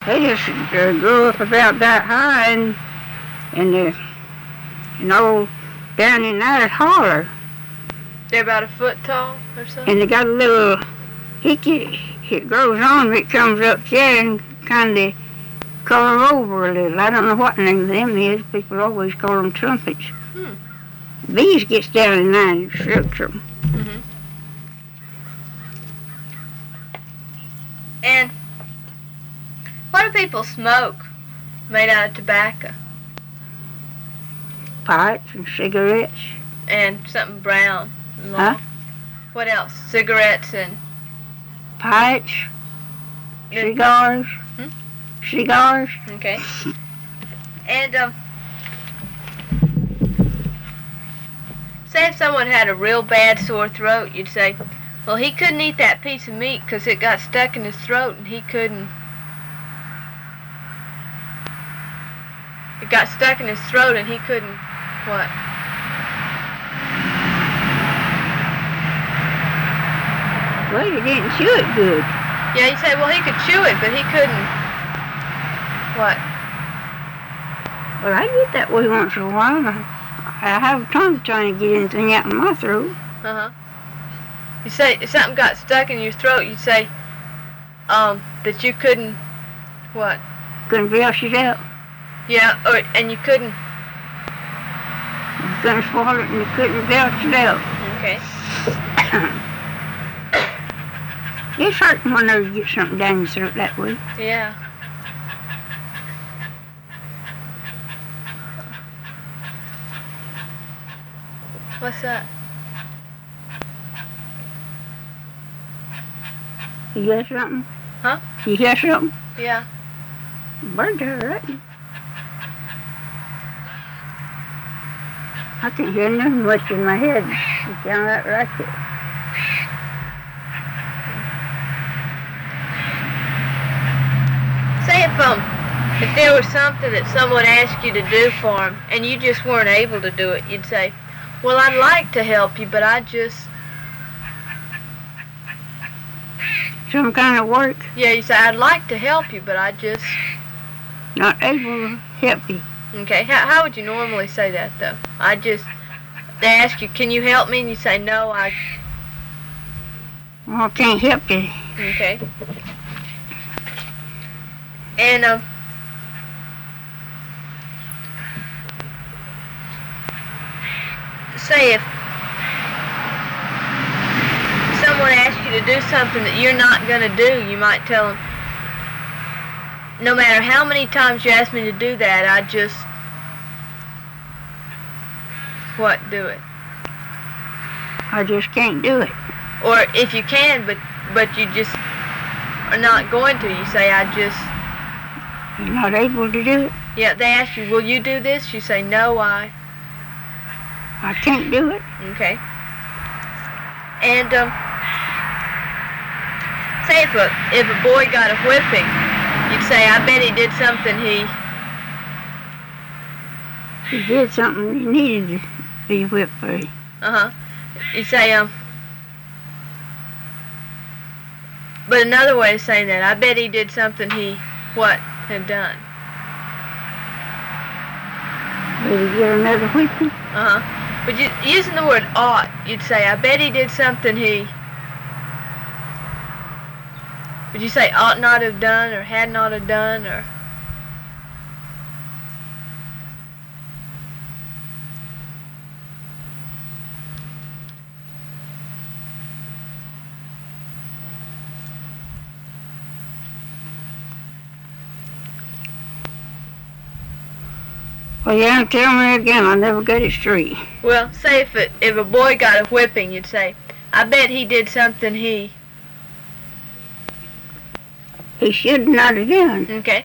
They just grew up about that high, and all down in that holler. They're about a foot tall or something? And they got a little hickey. It grows on, it comes up there and kind of color over a little. I don't know what the name of them is. People always call them trumpets. Bees gets down in there and shoots them. Mm-hmm. And what do people smoke made out of tobacco? Pipes and cigarettes. And something brown. Huh? What else? Cigarettes and... Pipes. Cigars. Cigars. Okay. And, say if someone had a real bad sore throat, you'd say, well, he couldn't eat that piece of meat because it got stuck in his throat and he couldn't... It got stuck in his throat and he couldn't... What? Well, you didn't chew it good. Yeah, you say, well, he could chew it, but he couldn't... What? Well, I get that way once in a while. I have a time trying to get anything out of my throat. Uh-huh. You say, if something got stuck in your throat, you'd say, that you couldn't... What? Couldn't belch it out. Yeah, and you couldn't... You couldn't swallow it and you couldn't belch it out. Okay. It's hurting when they get something down your throat that way. Yeah. What's that? You hear something? Huh? You hear something? Yeah. Birds are right. I can't hear nothing much in my head. It's down that racket. Say if there was something that someone asked you to do for them and you just weren't able to do it, you'd say, well, I'd like to help you, but I just... Some kind of work? Yeah, you say, I'd like to help you, but I just... Not able to help you. Okay, how would you normally say that, though? They ask you, can you help me? And you say, no, Well, I can't help you. Okay. And, say if someone asks you to do something that you're not going to do, you might tell them, no matter how many times you ask me to do that, I just, do it. I just can't do it. Or if you can, but you just are not going to, you say, You're not able to do it? Yeah, they ask you, will you do this? You say, no, I can't do it. Okay. And, say if a boy got a whipping, you'd say, I bet he did something He did something he needed to be whipped for. Uh-huh. You say, but another way of saying that, I bet he did something he had done. Did he get another whipping? Uh-huh. But using the word ought, you'd say, I bet he did something would you say ought not have done, or had not have done, or? Well, yeah, tell me again. I never got it straight. Well, say if a boy got a whipping, you'd say, I bet he did something he should not have done. Okay.